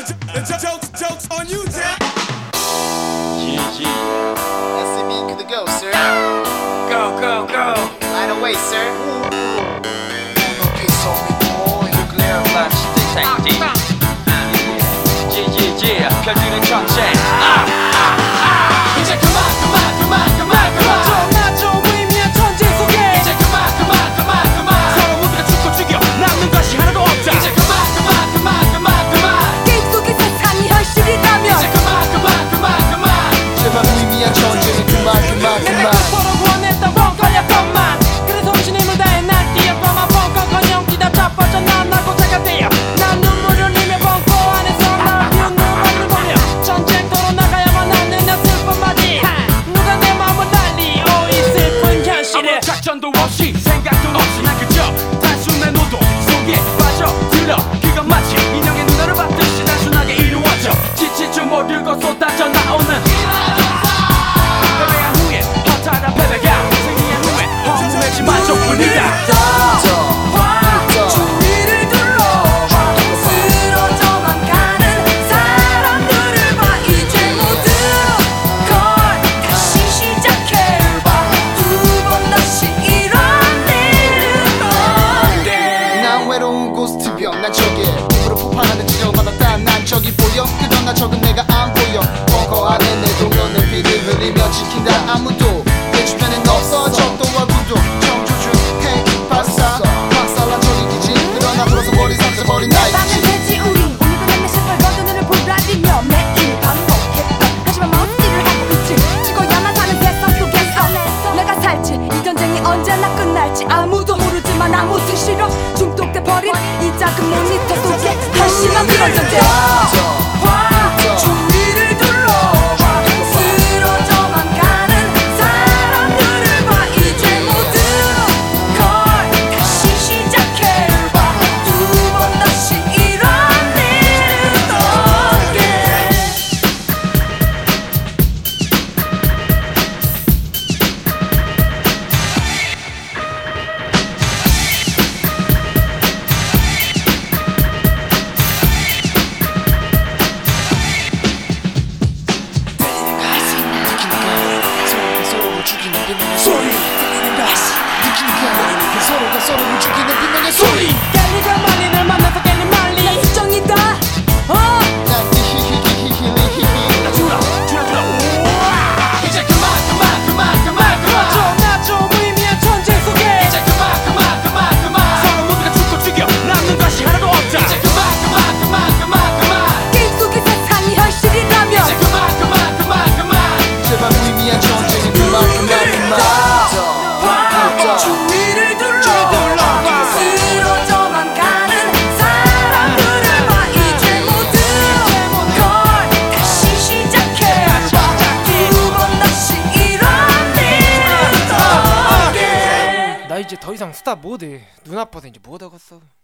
Jokes on you, Jack. SME could go, sir. Go, go, go. Right away, sir. Nuclear launch detecting. 별들은 전쟁. 이제 그만. 좀 의미한 전쟁 속에 이제 그만. 서로 모두가 죽고 죽여 남는 것이 하나도 없다. 이제 그만. 게임 속의 세상이 현실이라면 이제 그만. 제발 의미한 전쟁은 그만. 내가 서로 원했던 벙커였건만 그래서 정신의 힘을 다해 날 뛰었건만 벙커커녕 뛰다 자빠져 난 나고 자가 되어 난 눈물을 흘리며 벙커 안에서 날 비운 눈물을 보며 전쟁터로 나가야만 하는 내 슬픈 말이 누가 내 마음을 달리 이 슬픈 현실을 아무 작전도 없이 생각도 없이 난 그저 단순한 노동 속에 빠져들어 그건 마치 인형의 눈알을 받듯이 단순하게 이루어져 지칠 줄 모르고 쏟아져 나오는 패배한 후에 허탈한 패배가 승리한 후에 허무해진 만족뿐이다. 주위를 둘러봐 쓰러져만 가는 사람들을 봐 이제 모두 걸 다시 시작해봐 두 번 다시 이런 일은 없게 난 외로운 고스트병 난 저기 입으로 폭발하는 지점마다 난 저기 보여 그러나 적은 내가 안 보여 벙커 안에 내 동료는 피를 흘리며 지킨다 아무도 내 주변엔 없어 적도와 구도 청조주 핵 박살난 저기 기지 그러나 불어서 머리 상처버린 나의 나는 기지 돼지 우리 오늘도 내 신발 걷은 눈을 보라리며 매일 반복했던 하지만 멋지를 하고 있지 죽어야만 사는 세상 속에서 내가 살지 이 전쟁이 언제나 끝날지 아무도 모르지만 아무튼 싫어 중독돼 버린 이 작은 모니터 속에 한심한 그런 전쟁 주위를 둘러봐 쓰러져만 가는 사람들을 봐 이제 모두 걸 다시 시작해봐 두 번 다시 이런 일은 없게 서로를 죽이는 비명의 소리 서로가 서로를 죽이는 비명의 소리 깰리가 말리를 만나서 깰리 말리 수정이다 난 히히히히히히히히 나 줄어 이제 그만 좀 의미한 전쟁 속에 이제 그만 서로 모두가 죽고 죽여 남는 것이 하나도 없다. 이제 그만 게임 속의 세상이 현실이라면 이제 그만 제발 의미한 전쟁은 그만 주위를 둘러봐 쓰러져만 가는 사람들을 봐 이제 모두 걸 다시 시작해봐 두 번 다시 이런 일은 없게 나 이제 더 이상 스타 못해. 눈 아파서 이제 못 하겠어.